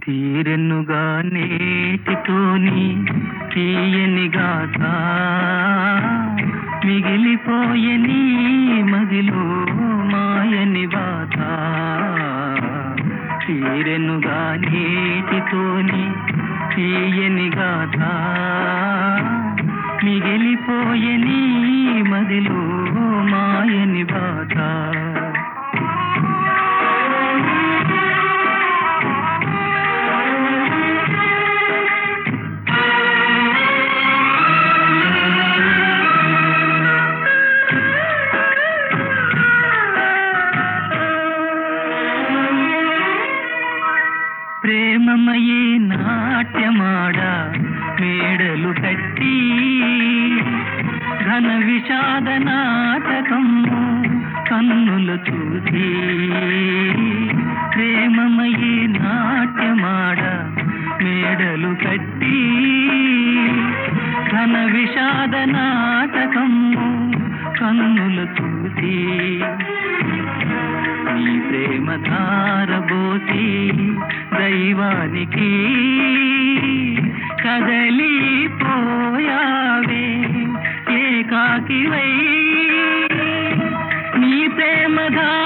తీరెన్నుగా నేటితోని తీయని గాథ మిగిలిపోయని మదిలో మాయని బాధ. తీరెన్నుగా నేటితోని తీయని గాథ మిగిలిపోయని మదిలో మాయని బాధ. ప్రేమమయే నాట్యమాడ మేడలు కట్టి ఘన విషాద నాటకము కన్నులు చూసి. ప్రేమమయే నాట్యమాడ మేడలు కట్టి ఘన విషాద నాటకము కన్నులు చూసి. నీ ప్రేమ ధారబోసి దైవానికి కదలిపోయావే ఏకాకివై. నీ ప్రేమ